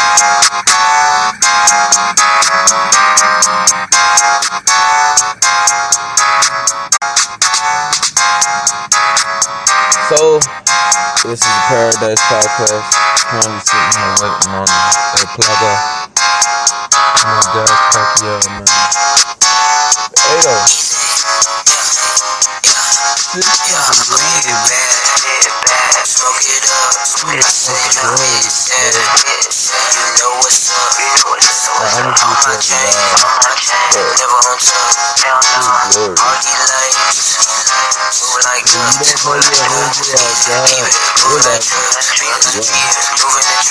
So, this is the Paradise Podcast. Currently sitting here waiting on a plugger. My dad's Pacquiao, man. Hey, though. Smoke it up, I say it up, you know what's up, on my chain, never on top, all these lights, move like drugs, keep it cool like drugs, moving the